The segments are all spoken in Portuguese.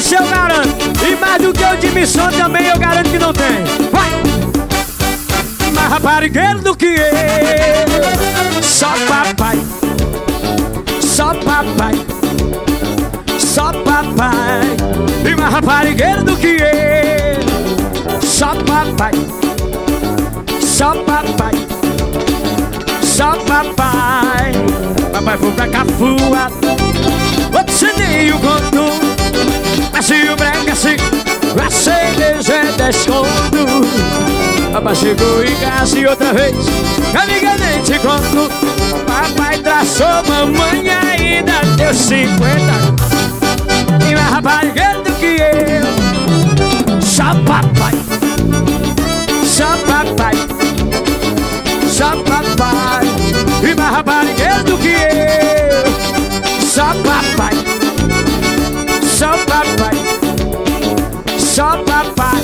Isso eu garanto. E mais do que o de missão também eu garanto que não tem. Vai! Mais raparigueiro do que eu. Só papai. Só papai. Só papai. E mais raparigueiro do que eu. Só papai. Só papai. Só papai. Papai foi pra Cafua. Você nem o contou. Mas se o breca assim, a cerveja é desconto. Papai chegou em casa e outra vez, amiga, nem te conto. Papai traçou mamãe e ainda deu 50. E mais raparigueiro do que eu. Só papai. Só papai. Só papai. E mais raparigueiro do que eu. Só papai. Só papai. Só papai.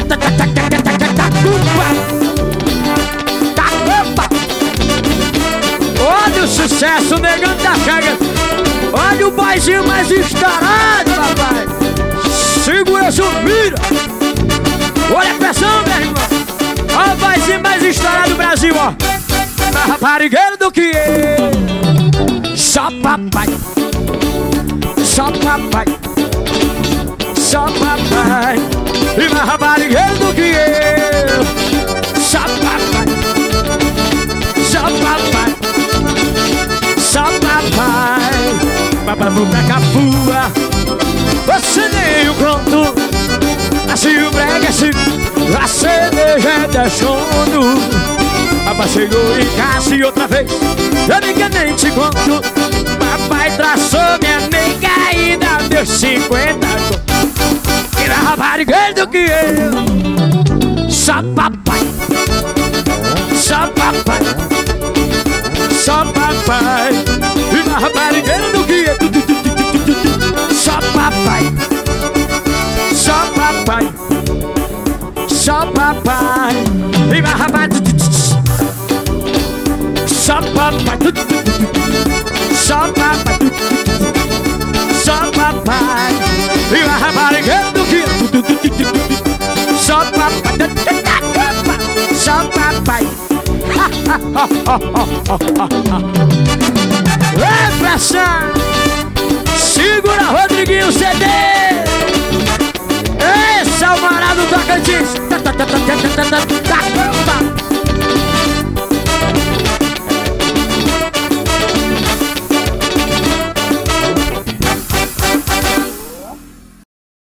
Olha o sucesso, o negão tá chegando. Olha o boizinho mais estourado, papai. Segura essa mira. Olha a pressão, meu irmão. Olha o boizinho mais estourado do Brasil, ó. Mais raparigueiro do que eu. Só papai. Só papai. Só papai. E mais raparigueiro do que eu. Só papai. Só papai. Só papai. Papai foi pra Cafua. Você nem o conto. Assim o brega assim, a cerveja é desconto. Papai chegou em casa e outra vez, amiga, nem te conto. Papai traçou minha nega e ainda deu 50. E mais raparigueiro do que eu. Só papai. Só papai. Só papai. E mais raparigueiro do que eu. Só papai. Só papai. Só papai. E mais raparigueiro. Só papai. Só papai. Só papai. E mais raparigueiro do que eu. Só papai. Só papai. Ei, pressão. Segura, Rodriguinho CD. Esse é o Marado Tocantins.